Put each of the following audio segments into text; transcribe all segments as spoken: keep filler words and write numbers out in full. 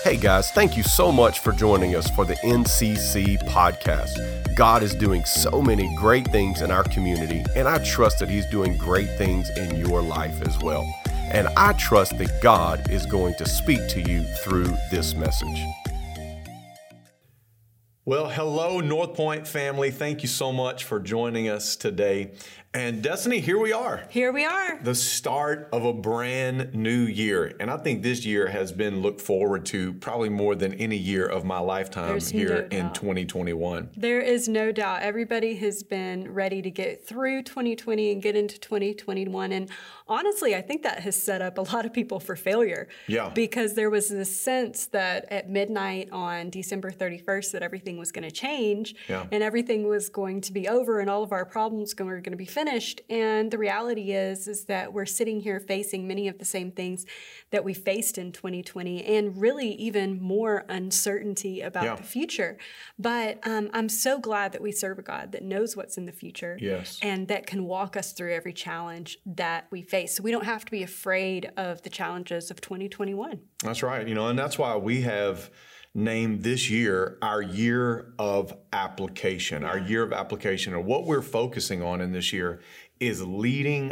Hey guys, thank you so much for joining us for the N C C podcast. God is doing so many great things in our community, and I trust that He's doing great things in your life as well. And I trust that God is going to speak to you through this message. Well, hello, North Point family. Thank you so much for joining us today. And Destiny, here we are. Here we are. The start of a brand new year. And I think this year has been looked forward to probably more than any year of my lifetime There's here no in doubt. twenty twenty-one. There is no doubt. Everybody has been ready to get through twenty twenty and get into twenty twenty-one. And honestly, I think that has set up a lot of people for failure. Yeah. Because there was this sense that at midnight on December thirty-first that everything was going to change Yeah. and everything was going to be over and all of our problems were going to be finished. And the reality is, is that we're sitting here facing many of the same things that we faced in twenty twenty and really even more uncertainty about Yeah. the future. But um, I'm so glad that we serve a God that knows what's in the future Yes. and that can walk us through every challenge that we face. So we don't have to be afraid of the challenges of twenty twenty-one. That's right. You know, and that's why we have named this year our year of application, our year of application. And what we're focusing on in this year is leading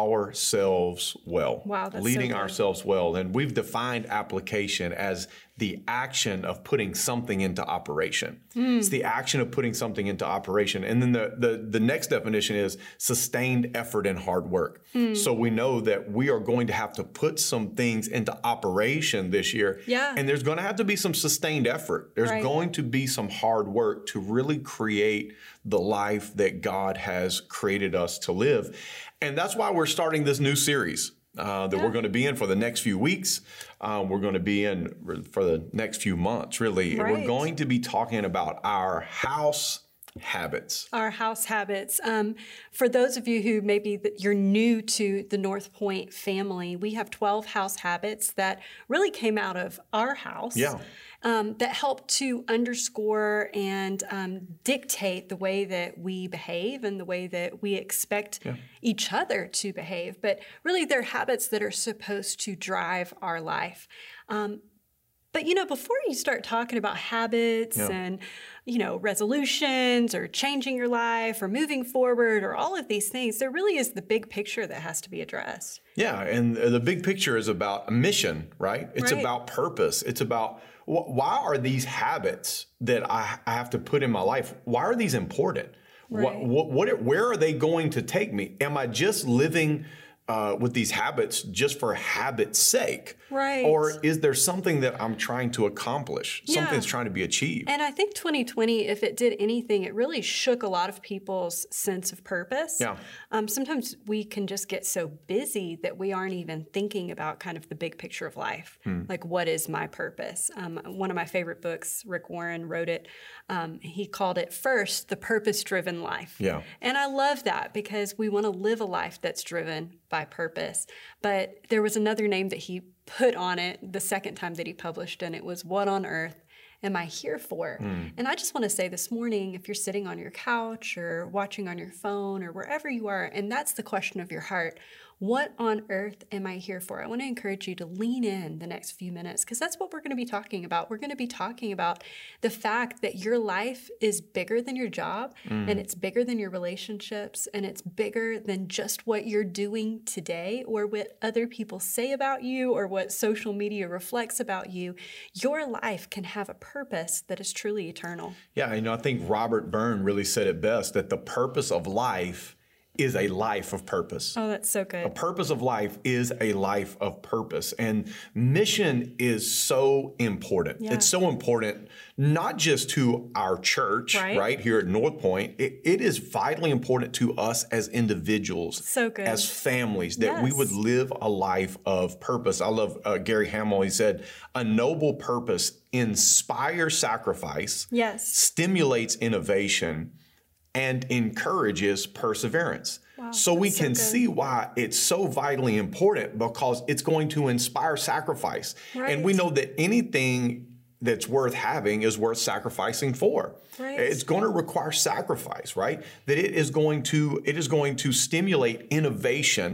ourselves well. Wow, that's so leading good. ourselves well. And we've defined application as the action of putting something into operation. Hmm. It's the action of putting something into operation. And then the, the, the next definition is sustained effort and hard work. Hmm. So we know that we are going to have to put some things into operation this year. Yeah. And there's going to have to be some sustained effort. There's Right. going to be some hard work to really create the life that God has created us to live. And that's why we're starting this new series uh, that Yeah. we're going to be in for the next few weeks. Uh, we're going to be in for the next few months, really. And we're Right. going to be talking about our house habits. Our house habits. Um, for those of you who maybe that you're new to the North Point family, we have twelve house habits that really came out of our house. Yeah. Um, that help to underscore and um, dictate the way that we behave and the way that we expect Yeah. each other to behave. But really, they're habits that are supposed to drive our life. Um, But, you know, before you start talking about habits Yeah. and, you know, resolutions or changing your life or moving forward or all of these things, there really is the big picture that has to be addressed. Yeah, and the big picture is about a mission, right? It's Right. about purpose. It's about wh- why are these habits that I, I have to put in my life, why are these important? What, Right. what, what, where are they going to take me? Am I just living uh, with these habits just for habit's sake? Right. Or is there something that I'm trying to accomplish, Yeah. something that's trying to be achieved? And I think twenty twenty, if it did anything, it really shook a lot of people's sense of purpose. Yeah. Um, sometimes we can just get so busy that we aren't even thinking about kind of the big picture of life. Hmm. Like, what is my purpose? Um, one of my favorite books, Rick Warren wrote it. Um, he called it First, the Purpose-Driven Life. Yeah. And I love that because we want to live a life that's driven by purpose. But there was another name that he put on it the second time that he published, and it was What on Earth Am I Here For? And I just want to say this morning, if you're sitting on your couch or watching on your phone or wherever you are, and that's the question of your heart, what on earth am I here for? I want to encourage you to lean in the next few minutes because that's what we're going to be talking about. We're going to be talking about the fact that your life is bigger than your job and it's bigger than your relationships and it's bigger than just what you're doing today or what other people say about you or what social media reflects about you. Your life can have a purpose that is truly eternal. Yeah, you know, I think Robert Byrne really said it best, that the purpose of life is a life of purpose. Oh, that's so A good. purpose of life is a life of purpose. And mission is so important. Yeah. It's so important, not just to our church, Right. right, here at North Point. It, it is vitally important to us as individuals, So good. as families, that we Yes. would live a life of purpose. I love uh, Gary Hamel. He said, a noble purpose inspires sacrifice, Yes. stimulates innovation, and encourages perseverance. So we that's so can good. see why it's so vitally important, because it's going to inspire sacrifice. And we Right. know that anything that's worth having is worth sacrificing for. Right. It's going to require sacrifice, right? That it is going to it is going to stimulate innovation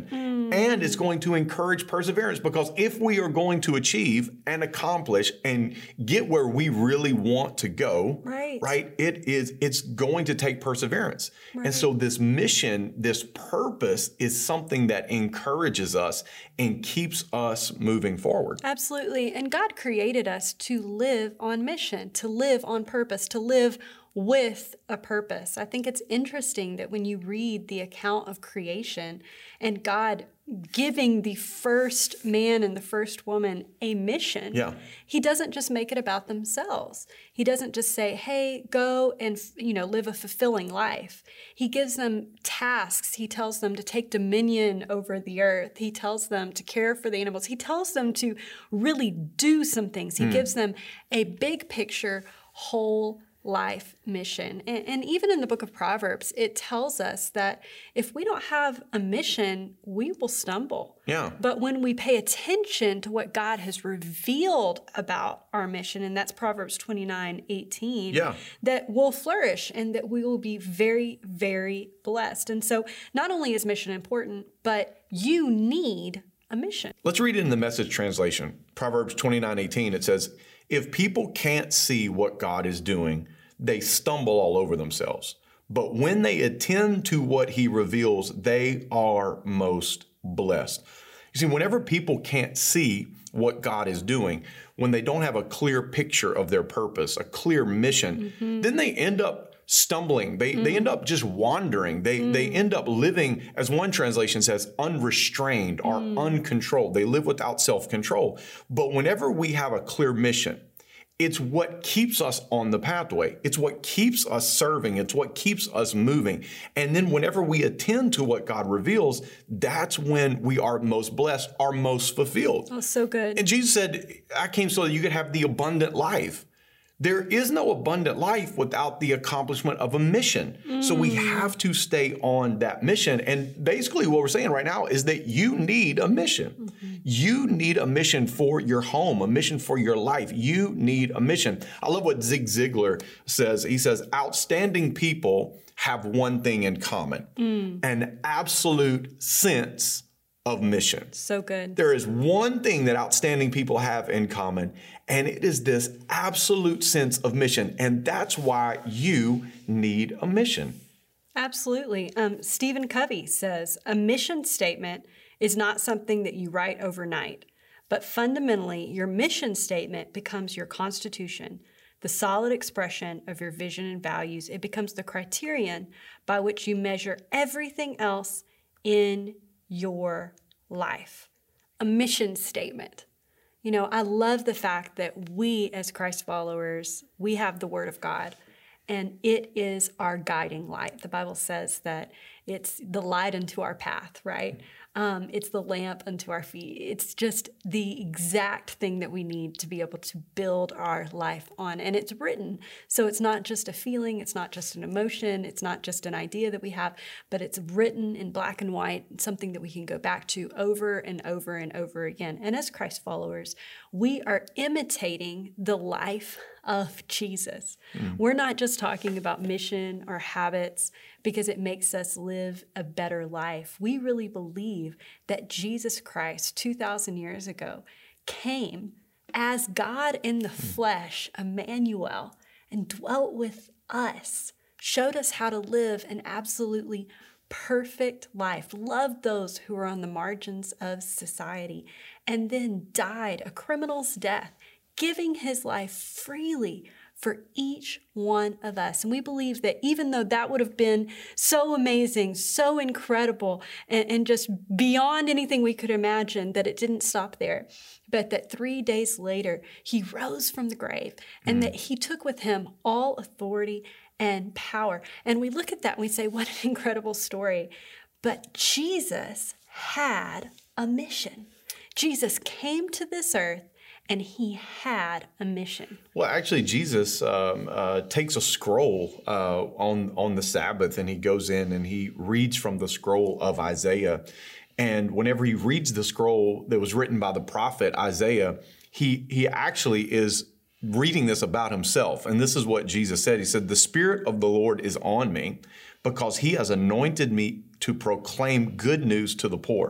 Mm. And it's going to encourage perseverance, because if we are going to achieve and accomplish and get where we really want to go, right, right it is, it's going to take perseverance. Right. And so this mission, this purpose is something that encourages us and keeps us moving forward. Absolutely. And God created us to live on mission, to live on purpose, to live with a purpose. I think it's interesting that when you read the account of creation and God giving the first man and the first woman a mission, yeah. he doesn't just make it about themselves. He doesn't just say, hey, go and, you know, live a fulfilling life. He gives them tasks. He tells them to take dominion over the earth. He tells them to care for the animals. He tells them to really do some things. He mm. gives them a big picture, whole life mission. And, and even in the book of Proverbs, it tells us that if we don't have a mission, we will stumble. Yeah. But when we pay attention to what God has revealed about our mission, and that's Proverbs twenty-nine eighteen, yeah. that we'll flourish and that we will be very, very blessed. And so not only is mission important, but you need a mission. Let's read it in the Message translation. Proverbs twenty-nine eighteen, it says, if people can't see what God is doing, they stumble all over themselves. But when they attend to what he reveals, they are most blessed. You see, whenever people can't see what God is doing, when they don't have a clear picture of their purpose, a clear mission, mm-hmm. then they end up stumbling. They mm. they end up just wandering. They mm. they end up living, as one translation says, unrestrained or mm. uncontrolled. They live without self-control. But whenever we have a clear mission, it's what keeps us on the pathway. It's what keeps us serving. It's what keeps us moving. And then whenever we attend to what God reveals, that's when we are most blessed, are most fulfilled. Oh, so good. And Jesus said, I came so that you could have the abundant life. There is no abundant life without the accomplishment of a mission. Mm. So we have to stay on that mission. And basically what we're saying right now is that you need a mission. Mm-hmm. You need a mission for your home, a mission for your life. You need a mission. I love what Zig Ziglar says. He says, outstanding people have one thing in common, mm. an absolute sense of mission. So good. There is one thing that outstanding people have in common, and it is this absolute sense of mission. And that's why you need a mission. Absolutely. Um, Stephen Covey says, a mission statement is not something that you write overnight, but fundamentally, your mission statement becomes your constitution, the solid expression of your vision and values. It becomes the criterion by which you measure everything else in your life. A mission statement. You know, I love the fact that we as Christ followers, we have the Word of God, and it is our guiding light. The Bible says that it's the light unto our path, right? Um, it's the lamp unto our feet. It's just the exact thing that we need to be able to build our life on. And it's written. So it's not just a feeling. It's not just an emotion. It's not just an idea that we have, but it's written in black and white, something that we can go back to over and over and over again. And as Christ followers, we are imitating the life of Jesus. Mm. We're not just talking about mission or habits because it makes us live a better life. We really believe that Jesus Christ two thousand years ago came as God in the mm. flesh, Emmanuel, and dwelt with us, showed us how to live an absolutely perfect life, loved those who are on the margins of society, and then died a criminal's death, giving his life freely for each one of us. And we believe that even though that would have been so amazing, so incredible, and, and just beyond anything we could imagine, that it didn't stop there, but that three days later, he rose from the grave and mm. that he took with him all authority and power. And we look at that and we say, what an incredible story. But Jesus had a mission. Jesus came to this earth and he had a mission. Well, actually, Jesus um, uh, takes a scroll uh, on, on the Sabbath, and he goes in and he reads from the scroll of Isaiah. And whenever he reads the scroll that was written by the prophet Isaiah, he, he actually is reading this about himself. And this is what Jesus said. He said, "The Spirit of the Lord is on me because he has anointed me to proclaim good news to the poor.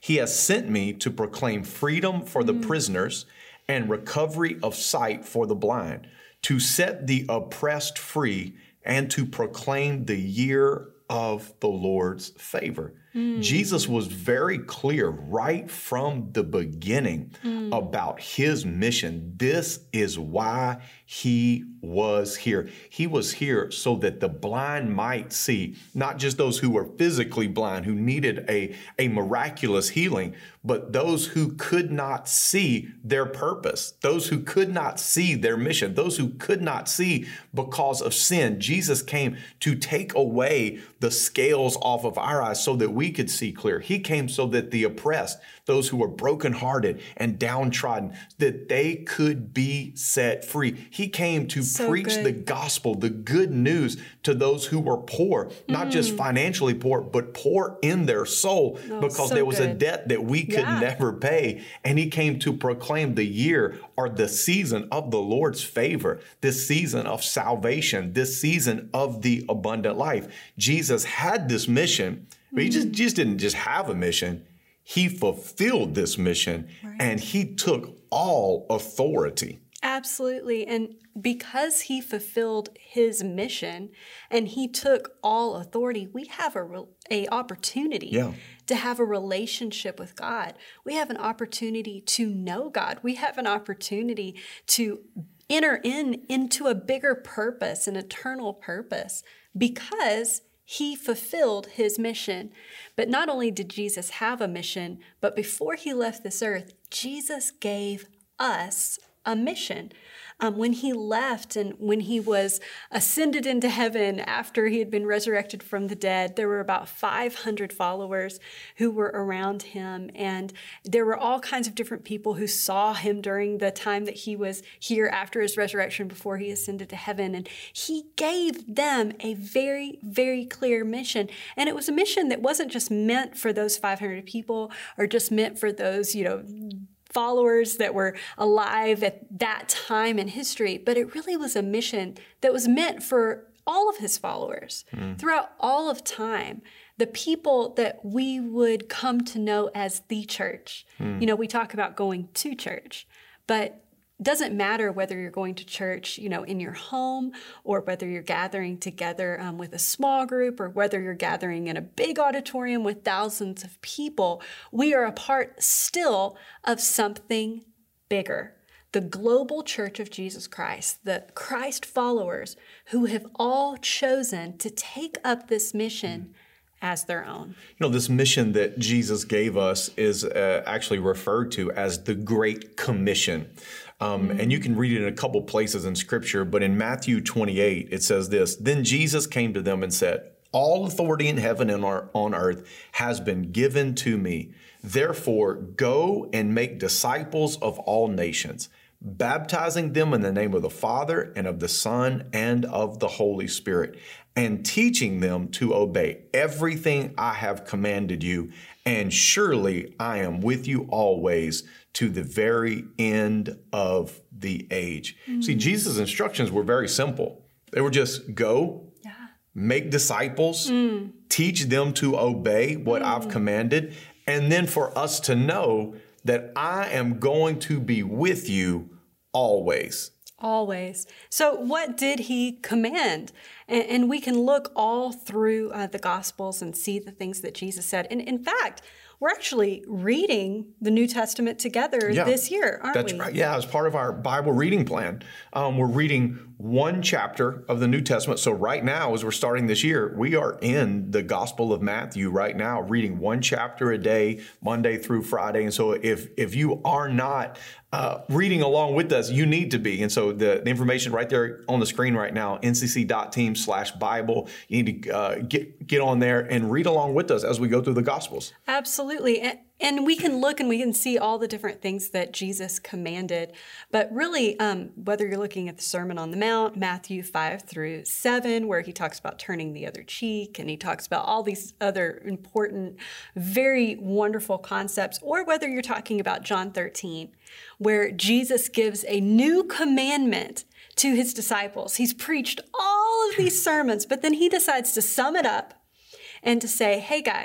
He has sent me to proclaim freedom for the mm. prisoners and recovery of sight for the blind, to set the oppressed free, and to proclaim the year of the Lord's favor. Mm. Jesus was very clear right from the beginning mm. about his mission. This is why he was here. He was here so that the blind might see, not just those who were physically blind, who needed a, a miraculous healing, but those who could not see their purpose, those who could not see their mission, those who could not see because of sin. Jesus came to take away the scales off of our eyes so that we could see clear. He came so that the oppressed, those who were brokenhearted and downtrodden, that they could be set free. He came to so preach good. the gospel, the good news to those who were poor, not mm. just financially poor, but poor in their soul oh, because so there was good. a debt that we could yeah. never pay. And he came to proclaim the year or the season of the Lord's favor, this season of salvation, this season of the abundant life. Jesus had this mission, but he just, just didn't just have a mission. He fulfilled this mission right. and he took all authority. Absolutely. And because he fulfilled his mission and he took all authority, we have a, a opportunity yeah. to have a relationship with God. We have an opportunity to know God. We have an opportunity to enter in into a bigger purpose, an eternal purpose, because he fulfilled his mission. But not only did Jesus have a mission, but before he left this earth, Jesus gave us a mission. Um, when he left and when he was ascended into heaven after he had been resurrected from the dead, there were about five hundred followers who were around him. And there were all kinds of different people who saw him during the time that he was here after his resurrection before he ascended to heaven. And he gave them a very, very clear mission. And it was a mission that wasn't just meant for those five hundred people or just meant for those, you know, followers that were alive at that time in history, but it really was a mission that was meant for all of his followers mm. throughout all of time. The people that we would come to know as the church. Mm. You know, we talk about going to church, but it doesn't matter whether you're going to church, you know, in your home or whether you're gathering together um, with a small group or whether you're gathering in a big auditorium with thousands of people. We are a part still of something bigger. The global church of Jesus Christ, the Christ followers who have all chosen to take up this mission as their own. You know, this mission that Jesus gave us is uh, actually referred to as the Great Commission. Um, mm-hmm. And you can read it in a couple places in Scripture, but in Matthew twenty-eight, it says this, "Then Jesus came to them and said, 'All authority in heaven and on earth has been given to me. Therefore, go and make disciples of all nations, baptizing them in the name of the Father and of the Son and of the Holy Spirit, and teaching them to obey everything I have commanded you. And surely I am with you always to the very end of the age.'" Mm-hmm. See, Jesus' instructions were very simple. They were just go, yeah. make disciples, mm. teach them to obey what mm. I've commanded, and then for us to know that I am going to be with you always. Always. So what did he command? And, and we can look all through uh, the Gospels and see the things that Jesus said. And in fact, we're actually reading the New Testament together yeah, this year, aren't that's we? That's right. Yeah, as part of our Bible reading plan. Um, we're reading one chapter of the New Testament. So right now, as we're starting this year, we are in the Gospel of Matthew right now, reading one chapter a day, Monday through Friday. And so if if you are not uh, reading along with us, you need to be. And so the, the information right there on the screen right now, N C C dot team slash Bible. You need to uh, get, get on there and read along with us as we go through the Gospels. Absolutely. And, and we can look and we can see all the different things that Jesus commanded. But really, um, whether you're looking at the Sermon on the Mount, Matthew five through seven, where he talks about turning the other cheek, and he talks about all these other important, very wonderful concepts, or whether you're talking about John thirteen, where Jesus gives a new commandment to his disciples. He's preached all of these sermons, but then he decides to sum it up and to say, hey guys,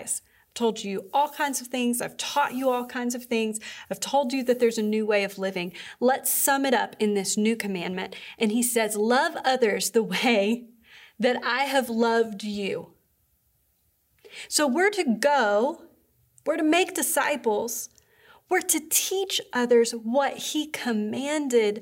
told you all kinds of things. I've taught you all kinds of things. I've told you that there's a new way of living. Let's sum it up in this new commandment. And he says, love others the way that I have loved you. So we're to go, we're to make disciples, we're to teach others what he commanded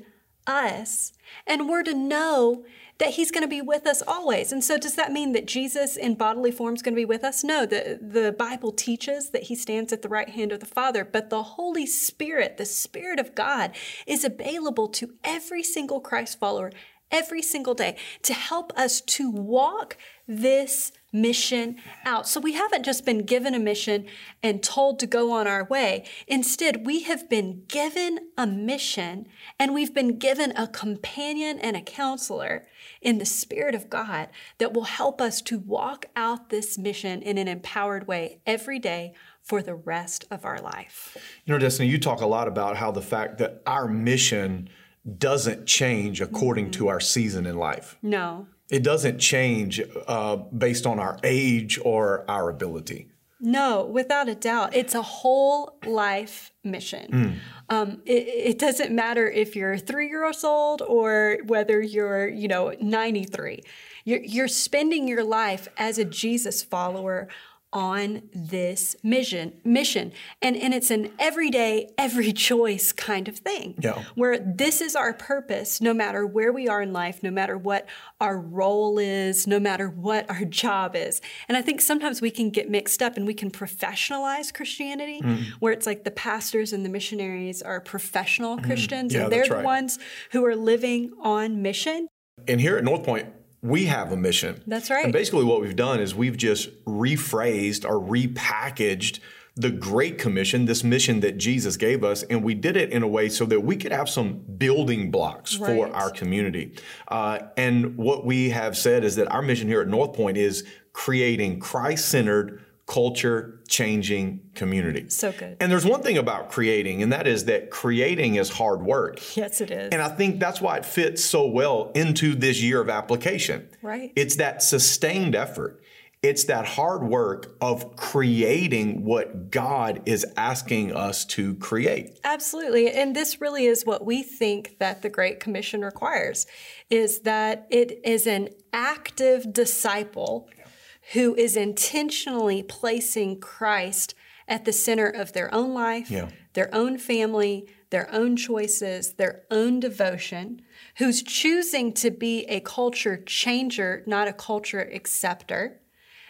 us, and we're to know that he's going to be with us always. And so does that mean that Jesus in bodily form is going to be with us? No, the, the Bible teaches that he stands at the right hand of the Father, but the Holy Spirit, the Spirit of God, is available to every single Christ follower every single day to help us to walk this mission out. So we haven't just been given a mission and told to go on our way. Instead, we have been given a mission and we've been given a companion and a counselor in the Spirit of God that will help us to walk out this mission in an empowered way every day for the rest of our life. You know, Destiny, you talk a lot about how the fact that our mission doesn't change according mm-hmm. to our season in life. No. It doesn't change uh, based on our age or our ability. No, without a doubt. It's a whole life mission. Mm. Um, it, it doesn't matter if you're three years old or whether you're, you know, ninety-three. You're, you're spending your life as a Jesus follower on this mission, mission. And, and it's an everyday, every choice kind of thing. Yeah. Where this is our purpose, no matter where we are in life, no matter what our role is, no matter what our job is. And I think sometimes we can get mixed up and we can professionalize Christianity, mm. where it's like the pastors and the missionaries are professional mm. Christians, yeah, and they're that's the right. ones who are living on mission. And here at North Point, we have a mission. That's right. And basically what we've done is we've just rephrased or repackaged the Great Commission, this mission that Jesus gave us, and we did it in a way so that we could have some building blocks right. for our community. Uh, and what we have said is that our mission here at North Point is creating Christ-centered, culture-changing community. So good. And there's one thing about creating, and that is that creating is hard work. Yes, it is. And I think that's why it fits so well into this year of application. Right. It's that sustained effort. It's that hard work of creating what God is asking us to create. Absolutely. And this really is what we think that the Great Commission requires, is that it is an active disciple who is intentionally placing Christ at the center of their own life, yeah. their own family, their own choices, their own devotion, who's choosing to be a culture changer, not a culture acceptor,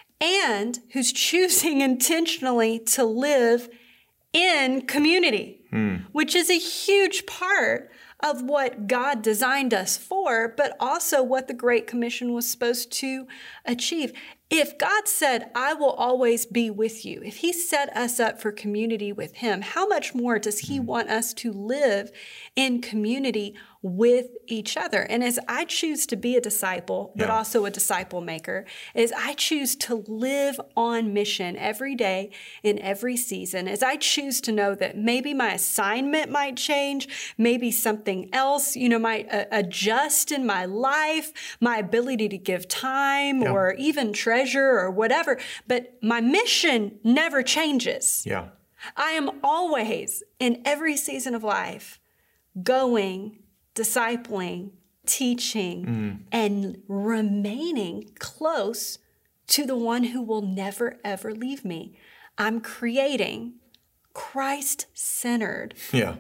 and who's choosing intentionally to live in community, hmm. which is a huge part of what God designed us for, but also what the Great Commission was supposed to achieve. If God said, I will always be with you, if he set us up for community with him, how much more does he want us to live in community with each other? And as I choose to be a disciple, but yeah. also a disciple maker, as I choose to live on mission every day in every season, as I choose to know that maybe my assignment might change, maybe something else, you know, might uh, adjust in my life, my ability to give time yeah. or even treasure or whatever, but my mission never changes. Yeah. I am always, in every season of life, going, discipling, teaching, mm. and remaining close to the one who will never, ever leave me. I'm creating Christ-centered, yeah.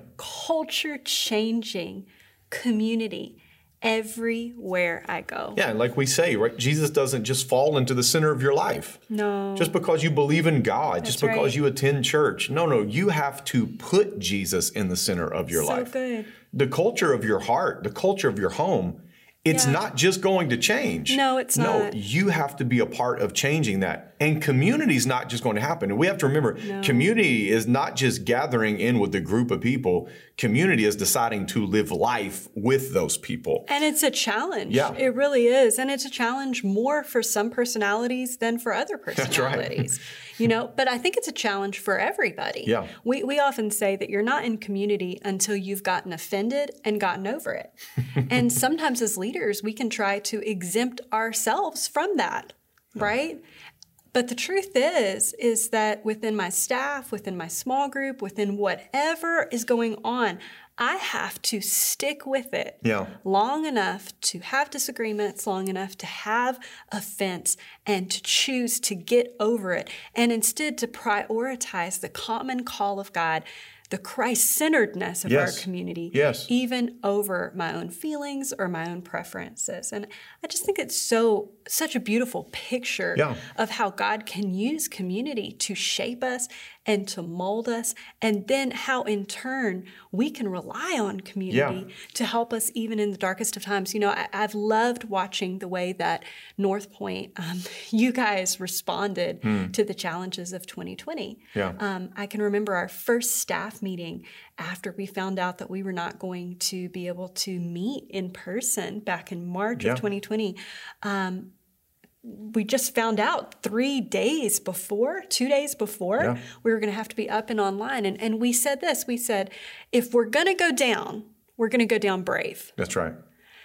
culture-changing community everywhere I go. Yeah, and like we say, right? Jesus doesn't just fall into the center of your life. No. Just because you believe in God, That's just because right. you attend church. No, no, you have to put Jesus in the center of your so life. So good. The culture of your heart, the culture of your home, it's yeah. not just going to change. No, it's no, not. No, you have to be a part of changing that. And community is not just going to happen. And we have to remember, no. community is not just gathering in with a group of people. Community is deciding to live life with those people. And it's a challenge. Yeah. It really is. And it's a challenge more for some personalities than for other personalities. That's right. You know, but I think it's a challenge for everybody. Yeah. We we often say that you're not in community until you've gotten offended and gotten over it. And sometimes as leaders, we can try to exempt ourselves from that, right? But the truth is, is that within my staff, within my small group, within whatever is going on, I have to stick with it yeah. long enough to have disagreements, long enough to have offense, and to choose to get over it, and instead to prioritize the common call of God, the Christ-centeredness of yes. our community, yes. even over my own feelings or my own preferences. And I just think it's so such a beautiful picture yeah. of how God can use community to shape us and to mold us, and then how in turn we can rely on community yeah. to help us even in the darkest of times. You know, I, I've loved watching the way that North Point, um, you guys responded hmm. to the challenges of twenty twenty. Yeah. Um, I can remember our first staff meeting after we found out that we were not going to be able to meet in person back in March yeah. of twenty twenty. Um, we just found out three days before, two days before, yeah. we were going to have to be up and online. And, and we said this, we said, if we're going to go down, we're going to go down brave. That's right.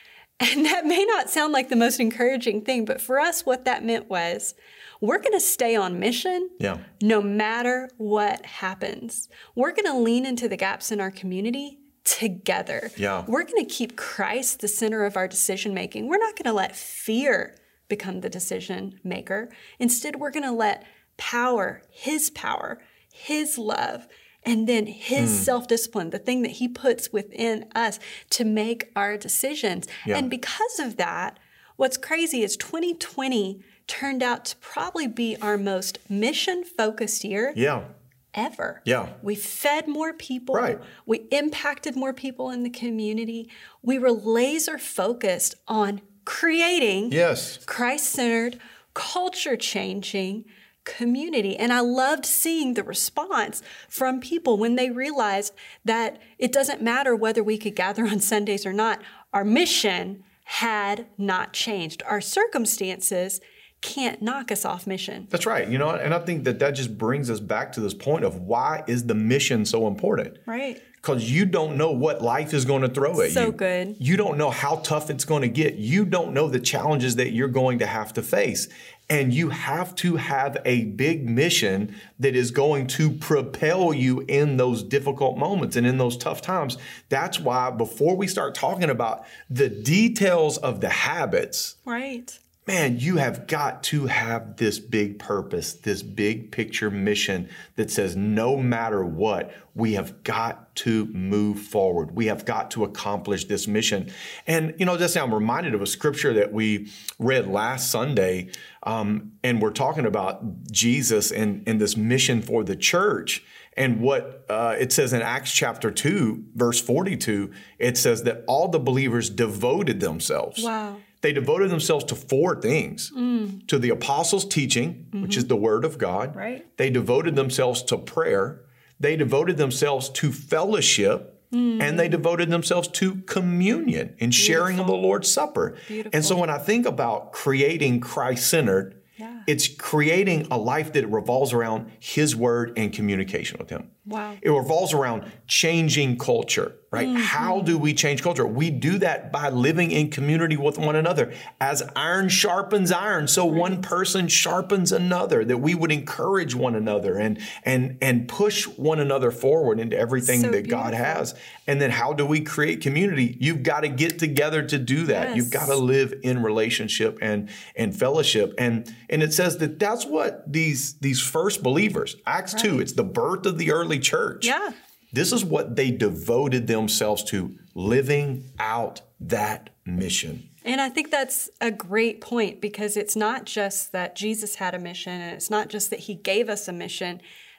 And that may not sound like the most encouraging thing, but for us, what that meant was we're going to stay on mission yeah. no matter what happens. We're going to lean into the gaps in our community together. Yeah. We're going to keep Christ the center of our decision making. We're not going to let fear become the decision maker. Instead, we're going to let power, his power, his love, and then his mm. self-discipline, the thing that he puts within us to make our decisions. Yeah. And because of that, what's crazy is twenty twenty turned out to probably be our most mission-focused year yeah. ever. Yeah. We fed more people. Right. We impacted more people in the community. We were laser-focused on creating yes. Christ-centered, culture-changing community. And I loved seeing the response from people when they realized that it doesn't matter whether we could gather on Sundays or not. Our mission had not changed. Our circumstances can't knock us off mission. That's right. You know, and I think that that just brings us back to this point of why is the mission so important? Right. Because you don't know what life is going to throw at you. So good. You don't know how tough it's going to get. You don't know the challenges that you're going to have to face. And you have to have a big mission that is going to propel you in those difficult moments and in those tough times. That's why before we start talking about the details of the habits, right. man, you have got to have this big purpose, this big picture mission that says no matter what, we have got to move forward. We have got to accomplish this mission. And, you know, just now I'm reminded of a scripture that we read last Sunday, um, and we're talking about Jesus and, and this mission for the church. And what uh, it says in Acts chapter two, verse forty-two, it says that all the believers devoted themselves. Wow. They devoted themselves to four things, mm. to the apostles' teaching, mm-hmm. which is the word of God. Right. They devoted themselves to prayer. They devoted themselves to fellowship, mm. and they devoted themselves to communion and Beautiful. Sharing of the Lord's Supper. Beautiful. And so when I think about creating Christ-centered, yeah. it's creating a life that revolves around his word and communication with him. Wow. It revolves around changing culture, right? Mm-hmm. How do we change culture? We do that by living in community with one another. As iron sharpens iron, so right. one person sharpens another, that we would encourage one another and and and push one another forward into everything so that beautiful. God has. And then how do we create community? You've got to get together to do that. Yes. You've got to live in relationship and and fellowship. And and it says that that's what these these first believers, Acts right. two, it's the birth of the early church. Yeah. This is what they devoted themselves to, living out that mission. And I think that's a great point, because it's not just that Jesus had a mission, and it's not just that he gave us a mission.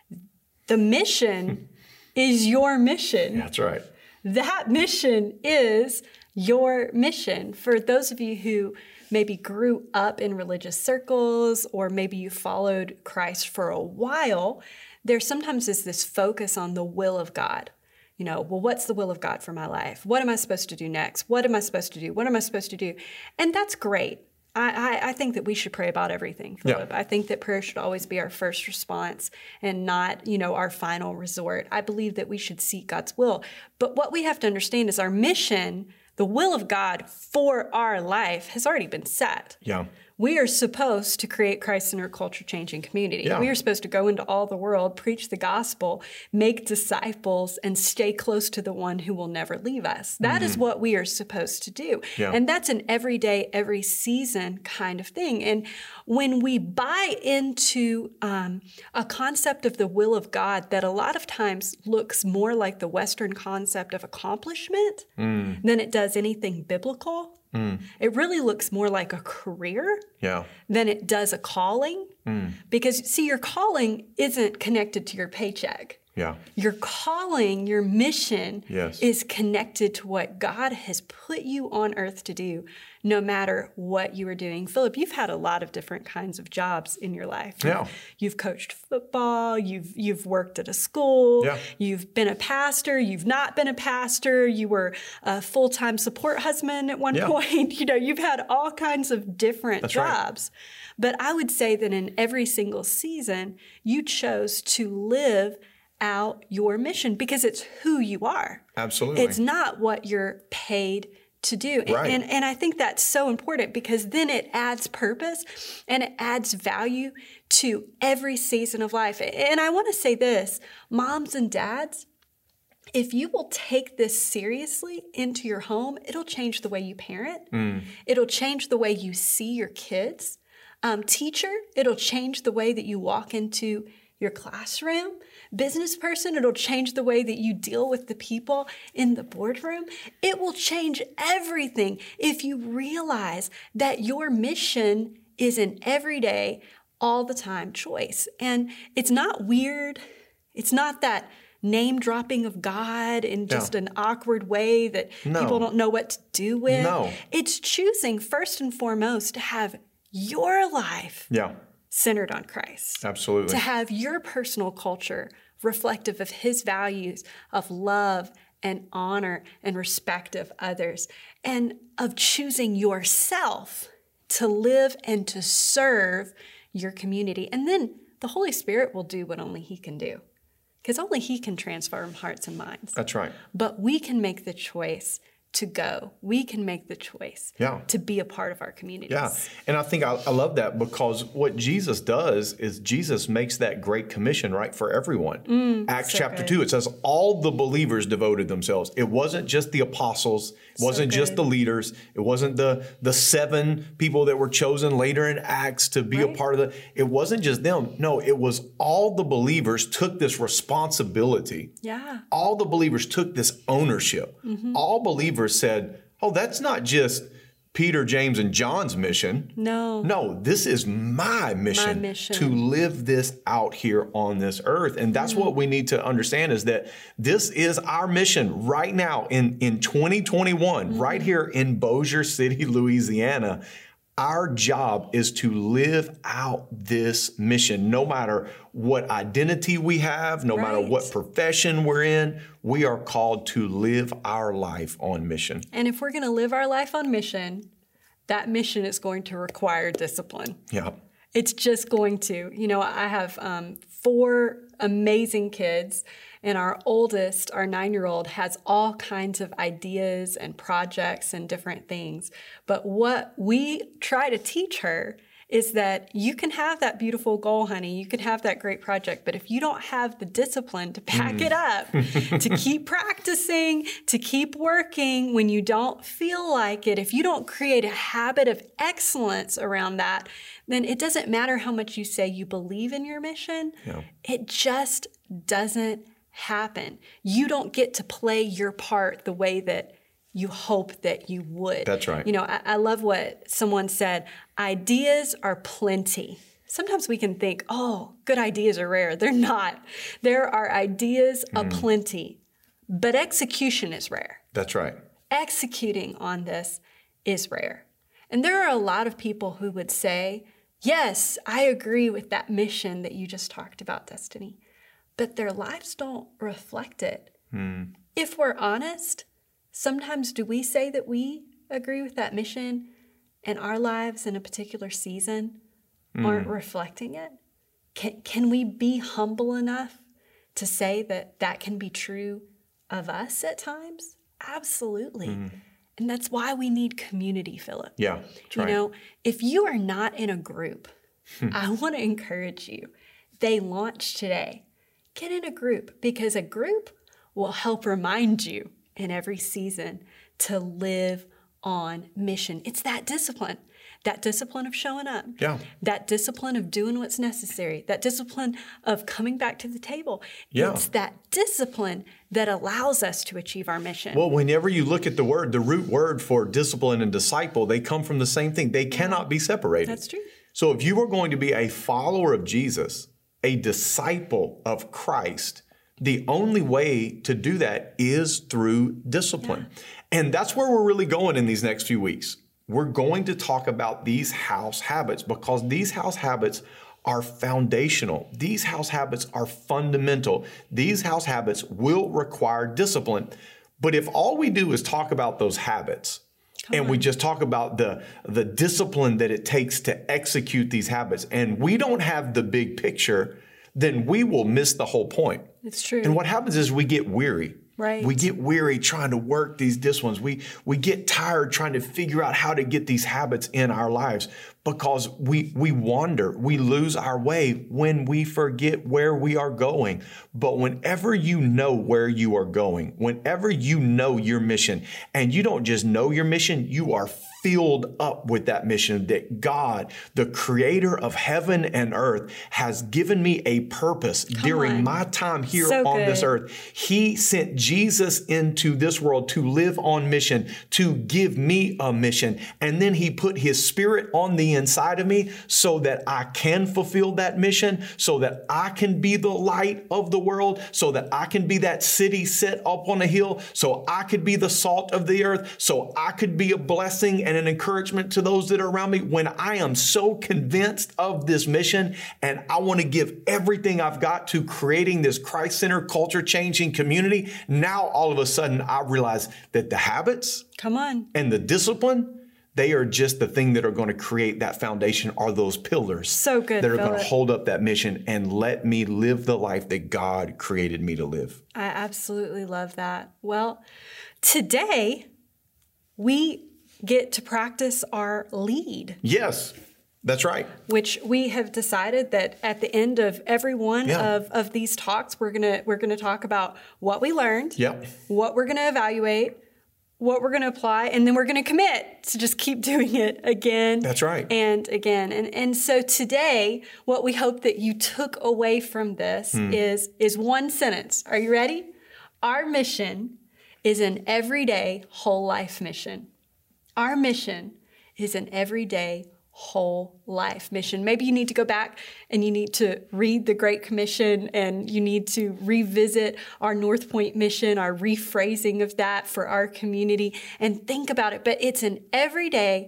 The mission is your mission. That's right. That mission is your mission. For those of you who maybe grew up in religious circles, or maybe you followed Christ for a while, there sometimes is this focus on the will of God. You know, well, what's the will of God for my life? What am I supposed to do next? What am I supposed to do? What am I supposed to do? And that's great. I, I, I think that we should pray about everything, Philip. Yeah. I think that prayer should always be our first response and not, you know, our final resort. I believe that we should seek God's will. But what we have to understand is our mission, the will of God for our life, has already been set. Yeah. we are supposed to create Christ-centered culture-changing community. Yeah. We are supposed to go into all the world, preach the gospel, make disciples, and stay close to the one who will never leave us. That mm-hmm. is what we are supposed to do. Yeah. And that's an everyday, every season kind of thing. And when we buy into um, a concept of the will of God that a lot of times looks more like the Western concept of accomplishment mm. than it does anything biblical, Mm. it really looks more like a career yeah. than it does a calling. Mm. Because, see, your calling isn't connected to your paycheck. Yeah. Your calling, your mission yes. is connected to what God has put you on earth to do, no matter what you are doing. Philip, you've had a lot of different kinds of jobs in your life. Yeah. You've, you've coached football, you've you've worked at a school, yeah. you've been a pastor, you've not been a pastor, you were a full-time support husband at one yeah. point. You know, you've had all kinds of different That's jobs. Right. But I would say that in every single season, you chose to live out your mission because it's who you are. Absolutely. It's not what you're paid to do. Right. And, and, and I think that's so important because then it adds purpose and it adds value to every season of life. And I want to say this, moms and dads, if you will take this seriously into your home, it'll change the way you parent. Mm. It'll change the way you see your kids. Um, teacher, it'll change the way that you walk into your classroom. Business person, it'll change the way that you deal with the people in the boardroom. It will change everything if you realize that your mission is an everyday, all the time choice. And it's not weird. It's not that name dropping of God in just no. an awkward way that no. people don't know what to do with. No. It's choosing first and foremost to have your life yeah. centered on Christ. Absolutely. To have your personal culture reflective of his values of love and honor and respect of others, and of choosing yourself to live and to serve your community. And then the Holy Spirit will do what only he can do, because only he can transform hearts and minds. That's right. But we can make the choice to go. We can make the choice yeah. to be a part of our communities. Yeah, and I think I, I love that because what Jesus does is Jesus makes that great commission, right, for everyone. Mm, Acts so chapter good. two, it says all the believers devoted themselves. It wasn't just the apostles. It so wasn't good. just the leaders. It wasn't the, the seven people that were chosen later in Acts to be right. a part of the, it wasn't just them. No, it was all the believers took this responsibility. Yeah. All the believers took this ownership. Mm-hmm. All believers said, oh, that's not just Peter, James, and John's mission. No. No, this is my mission, my mission. to live this out here on this earth. And that's mm. what we need to understand is that this is our mission right now in, in twenty twenty-one, mm. right here in Bossier City, Louisiana. Our job is to live out this mission, no matter what identity we have, no right. matter what profession we're in, we are called to live our life on mission. And if we're going to live our life on mission, that mission is going to require discipline. Yeah. It's just going to. You know, I have um, four amazing kids, and our oldest, our nine-year-old, has all kinds of ideas and projects and different things. But what we try to teach her is that you can have that beautiful goal, honey. You can have that great project. But if you don't have the discipline to back mm. it up, to keep practicing, to keep working when you don't feel like it, if you don't create a habit of excellence around that, then it doesn't matter how much you say you believe in your mission. Yeah. It just doesn't happen. You don't get to play your part the way that you hope that you would. That's right. You know, I, I love what someone said, ideas are plenty. Sometimes we can think, oh, good ideas are rare. They're not. There are ideas mm. aplenty, but execution is rare. That's right. Executing on this is rare. And there are a lot of people who would say, yes, I agree with that mission that you just talked about, Destiny, but their lives don't reflect it. Mm. If we're honest, sometimes do we say that we agree with that mission and our lives in a particular season mm. aren't reflecting it? Can, can we be humble enough to say that that can be true of us at times? Absolutely. Mm. And that's why we need community, Philip. Yeah, that's right. You know, if you are not in a group, I want to encourage you. They launch today. Get in a group, because a group will help remind you in every season to live on mission. It's that discipline, that discipline of showing up, yeah. that discipline of doing what's necessary, that discipline of coming back to the table. Yeah. It's that discipline that allows us to achieve our mission. Well, whenever you look at the word, the root word for discipline and disciple, they come from the same thing. They cannot be separated. That's true. So if you are going to be a follower of Jesus, a disciple of Christ, the only way to do that is through discipline. Yeah. And that's where we're really going in these next few weeks. We're going to talk about these house habits, because these house habits are foundational. These house habits are fundamental. These house habits will require discipline. But if all we do is talk about those habits, Come and on. we just talk about the, the discipline that it takes to execute these habits, and we don't have the big picture, then we will miss the whole point. It's true. And what happens is we get weary. Right. We get weary trying to work these disciplines. We we get tired trying to figure out how to get these habits in our lives, because we we wander, we lose our way when we forget where we are going. But whenever you know where you are going, whenever you know your mission, and you don't just know your mission, you are filled up with that mission that God, the creator of heaven and earth, has given me a purpose Come during on. my time here so on good. this earth. He sent Jesus into this world to live on mission, to give me a mission. And then he put his spirit on the inside of me so that I can fulfill that mission, so that I can be the light of the world, so that I can be that city set up on a hill, so I could be the salt of the earth, so I could be a blessing and an encouragement to those that are around me. When I am so convinced of this mission and I want to give everything I've got to creating this Christ-centered, culture-changing community, now all of a sudden I realize that the habits Come on. and the discipline, they are just the thing that are going to create that foundation, are those pillars so good, that are Philip. going to hold up that mission and let me live the life that God created me to live. I absolutely love that. Well, today we get to practice our lead. Yes, that's right. Which we have decided that at the end of every one Yeah. of, of these talks, we're gonna we're gonna talk about what we learned, Yep. what we're gonna evaluate, what we're gonna apply, and then we're gonna commit to just keep doing it again. That's right. And again. And and so today, what we hope that you took away from this Hmm. is is one sentence. Are you ready? Our mission is an everyday whole life mission. Our mission is an everyday whole life mission. Maybe you need to go back and you need to read the Great Commission, and you need to revisit our North Point mission, our rephrasing of that for our community, and think about it. But it's an everyday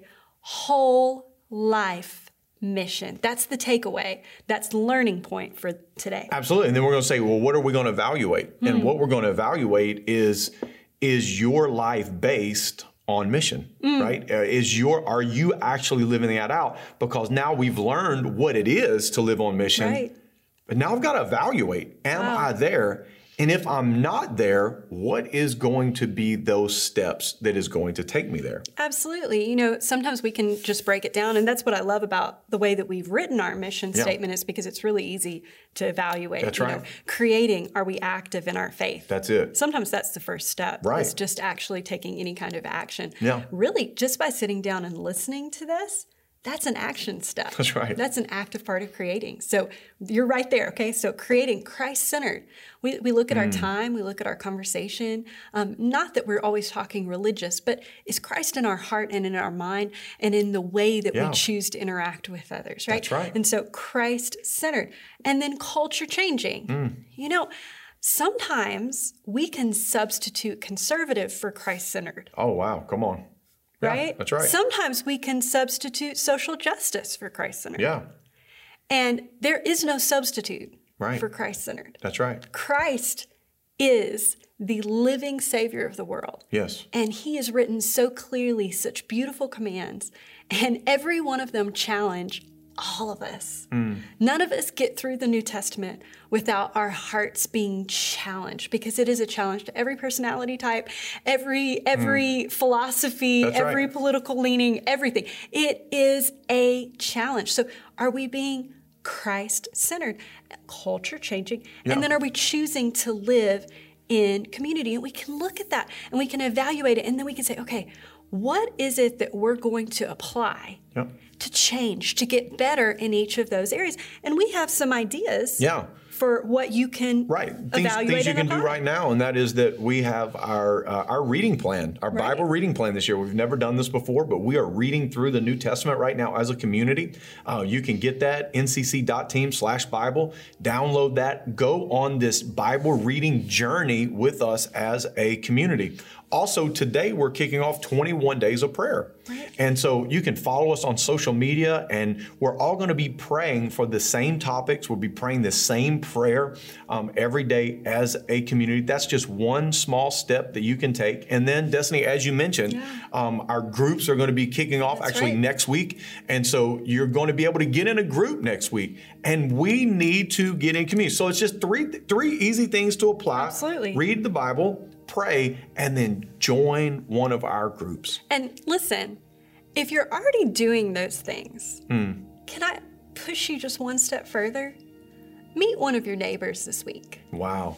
whole life mission. That's the takeaway. That's the learning point for today. Absolutely. And then we're going to say, well, what are we going to evaluate? Mm-hmm. And what we're going to evaluate is, is your life based on mission, mm. right? Uh, is your, are you actually living that out? Because now we've learned what it is to live on mission. Right. But now I've got to evaluate, am wow. I there? And if I'm not there, what is going to be those steps that is going to take me there? Absolutely. You know, sometimes we can just break it down. And that's what I love about the way that we've written our mission yeah. statement, is because it's really easy to evaluate. That's you right. know, creating, are we active in our faith? That's it. Sometimes that's the first step. Right. It's just actually taking any kind of action. Yeah. Really, just by sitting down and listening to this, that's an action step. That's right. That's an active part of creating. So you're right there, okay? So creating Christ-centered. We, we look at mm. our time, we look at our conversation. Um, not that we're always talking religious, but is Christ in our heart and in our mind and in the way that yeah. we choose to interact with others, right? That's right. And so Christ-centered. And then culture-changing. Mm. You know, sometimes we can substitute conservative for Christ-centered. Oh, wow. Come on. Right? Yeah, that's right. Sometimes we can substitute social justice for Christ-centered. Yeah. And there is no substitute right. for Christ-centered. That's right. Christ is the living Savior of the world. Yes. And he has written so clearly such beautiful commands, and every one of them challenge all of us. Mm. None of us get through the New Testament without our hearts being challenged, because it is a challenge to every personality type, every every mm. philosophy, That's every right. political leaning, everything. It is a challenge. So are we being Christ-centered, culture-changing, yeah. and then are we choosing to live in community? And we can look at that and we can evaluate it, and then we can say, okay, what is it that we're going to apply yep. to change, to get better in each of those areas? And we have some ideas yeah. for what you can right. things, evaluate things you and can apply. do right now, and that is that we have our uh, our reading plan, our right. Bible reading plan this year. We've never done this before, but we are reading through the New Testament right now as a community. Uh, you can get that, N C C dot team slash Bible. Download that. Go on this Bible reading journey with us as a community. Also, today we're kicking off twenty-one days of prayer. Right. And so you can follow us on social media, and we're all going to be praying for the same topics. We'll be praying the same prayer um, every day as a community. That's just one small step that you can take. And then, Destiny, as you mentioned, yeah. um, our groups are going to be kicking off That's actually right. next week. And so you're going to be able to get in a group next week. And we need to get in community. So it's just three three easy things to apply. Absolutely. Read the Bible, pray, and then join one of our groups. And listen, if you're already doing those things, mm. can I push you just one step further? Meet one of your neighbors this week. Wow.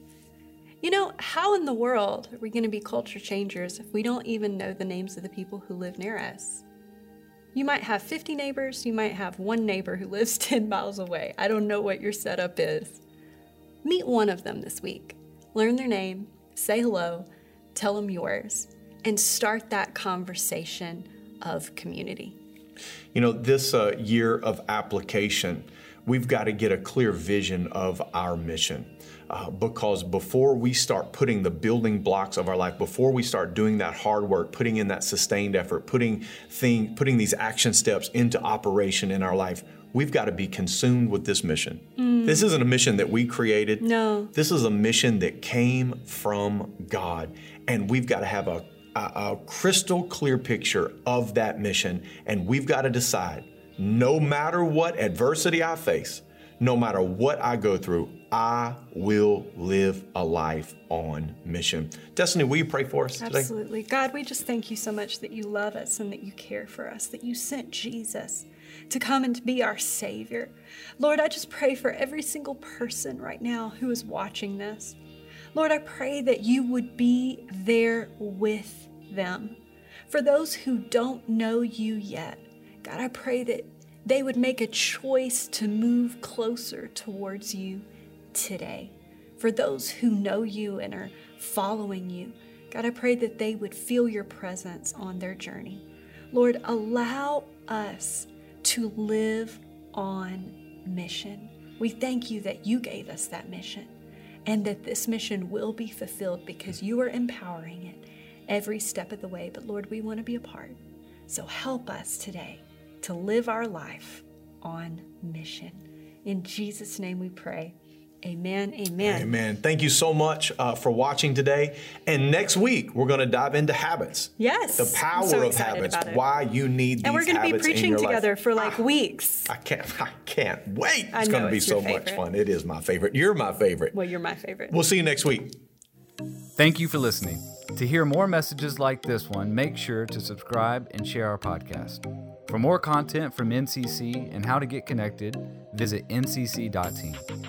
You know, how in the world are we going to be culture changers if we don't even know the names of the people who live near us? You might have fifty neighbors. You might have one neighbor who lives ten miles away. I don't know what your setup is. Meet one of them this week. Learn their name. Say hello, tell them yours, and start that conversation of community. You know, this uh, year of application, we've got to get a clear vision of our mission. Uh, because before we start putting the building blocks of our life, before we start doing that hard work, putting in that sustained effort, putting thing, putting these action steps into operation in our life, we've got to be consumed with this mission. Mm. This isn't a mission that we created. No. This is a mission that came from God. And we've got to have a, a, a crystal clear picture of that mission. And we've got to decide, no matter what adversity I face, no matter what I go through, I will live a life on mission. Destiny, will you pray for us today? Absolutely. God, we just thank you so much that you love us and that you care for us, that you sent Jesus to come and to be our Savior. Lord, I just pray for every single person right now who is watching this. Lord, I pray that you would be there with them. For those who don't know you yet, God, I pray that they would make a choice to move closer towards you today. For those who know you and are following you, God, I pray that they would feel your presence on their journey. Lord, allow us to live on mission. We thank you that you gave us that mission and that this mission will be fulfilled because you are empowering it every step of the way. But Lord, we want to be a part. So help us today to live our life on mission. In Jesus' name we pray. Amen. Amen. Amen. Thank you so much uh, for watching today. And next week, we're going to dive into habits. Yes. The power so of habits, why you need these habits in your life. And we're going to be preaching together for like ah, weeks. I can't, I can't wait. I it's know, going to be it's so your much fun. It is my favorite. You're my favorite. Well, you're my favorite. We'll see you next week. Thank you for listening. To hear more messages like this one, make sure to subscribe and share our podcast. For more content from N C C and how to get connected, visit N C C dot team.